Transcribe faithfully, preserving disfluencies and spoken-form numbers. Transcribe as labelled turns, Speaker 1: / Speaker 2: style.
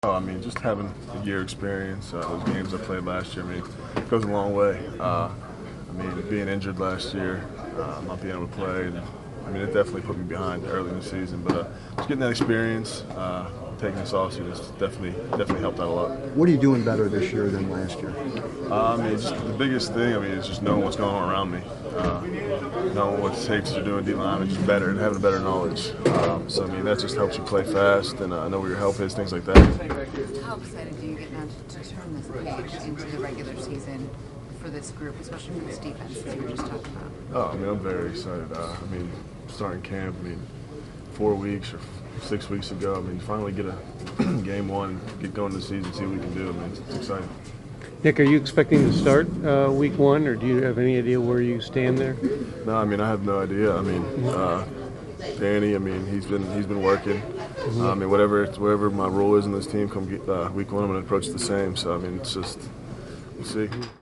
Speaker 1: Oh, I mean, just having a year experience, uh, those games I played last year, I mean, it goes a long way. Uh, I mean, being injured last year, uh, not being able to play, and, I mean, it definitely put me behind early in the season. But uh, just getting that experience, uh, taking this offseason, has definitely definitely helped out a lot.
Speaker 2: What are you doing better this year than last year?
Speaker 1: Uh, I mean, just the biggest thing, I mean, is just knowing what's going on around me. Uh, knowing what the safeties are doing, D-line, just better, and having a better knowledge. Um, so, I mean, that just helps you play fast and uh, know where your help is, things like that.
Speaker 3: How excited do you get now to, to turn this page into the regular season for this group, especially for this defense, as you were just talking about?
Speaker 1: Oh, I mean, I'm very excited. Uh, I mean, starting camp, I mean, four weeks or six weeks ago, I mean, finally get a game one, get going to the season, see what we can do. I mean, it's, it's exciting.
Speaker 4: Nick, are you expecting to start uh, week one, or do you have any idea where you stand there?
Speaker 1: No, I mean, I have no idea. I mean, uh, Danny, I mean, he's been he's been working. Mm-hmm. uh, I mean, whatever whatever my role is in this team, come get, uh, week one, I'm going to approach the same. So, I mean, it's just, we'll see.